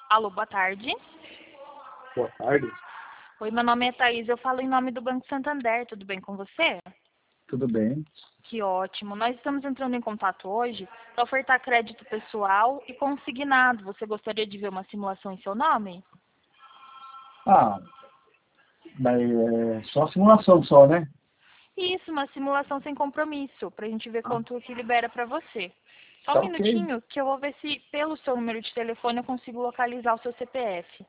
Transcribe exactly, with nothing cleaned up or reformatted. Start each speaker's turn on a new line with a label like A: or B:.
A: Alô, boa tarde.
B: Boa tarde.
A: Oi, meu nome é Thaís, eu falo em nome do Banco Santander, tudo bem com você?
B: Tudo bem?
A: Que ótimo. Nós estamos entrando em contato hoje para ofertar crédito pessoal e consignado. Você gostaria de ver uma simulação em seu nome?
B: Ah, mas é só simulação só, né?
A: Isso, uma simulação sem compromisso, para a gente ver
B: Ah,
A: quanto que libera para você. Só um
B: tá ok.
A: minutinho que eu vou ver se pelo seu número de telefone eu consigo localizar o seu C P F.